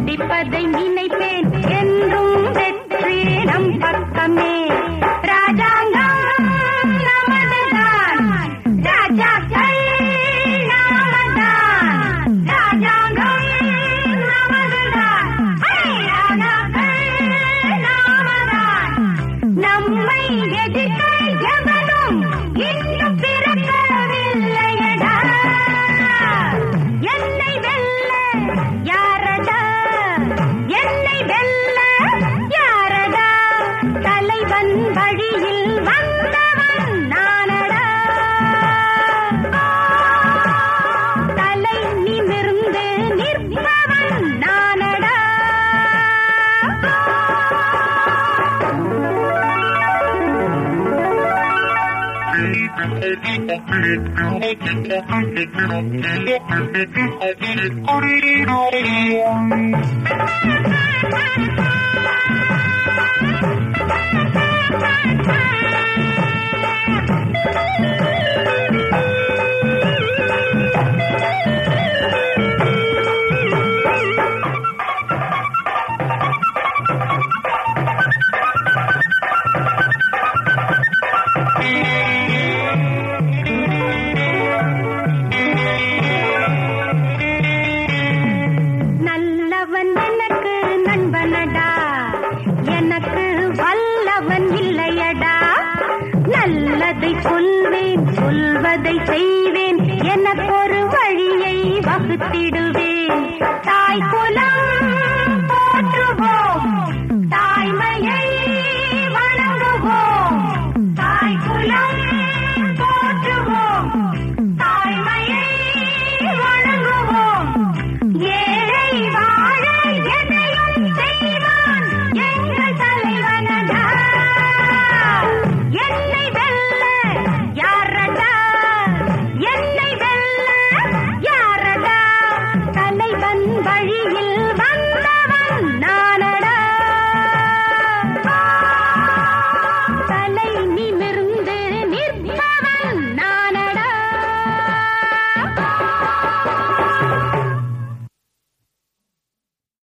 முடிப்பதை நினைப்பேன் என்றும் வெற்றி நம் பக்கமே. ராஜாங்கம் நமதுதான், ராஜாக்கள் நாமதான். ராஜாங்கம் நமதுதான், ராஜாக்கள் நாமதான். நம்மை எதிர்க்க எவனும் இன்னும் பிறக்கவில்லையடா. என்னை வெல்ல யாரடா, என்னை வெல்ல யாரடா. தலைவன் வழியில் வந்தவன் நானடா. தலை நிமிர்ந்து நிற்பவன் நானடா. நல்லவன் எனக்கு நண்பனடா, எனக்கு வல்லவன் இல்லையடா. நல்லதை சொல்வேன், சொல்வதை செய்வேன், எனக்கொரு வழியை வகுத்திடுவேன். தாய் குலம் போற்றுவோம், தாய்மையை வணங்குவோம். தாய் குலம் போற்றுவோம், தாய்மையை வணங்குவோம். ஏழை வாழ எதையும் செய்வான் எங்கள் தலைவனடா. என்னை வெல்ல யாரடா, என்னை வெல்ல யாரடா. தலைவன் வழியில்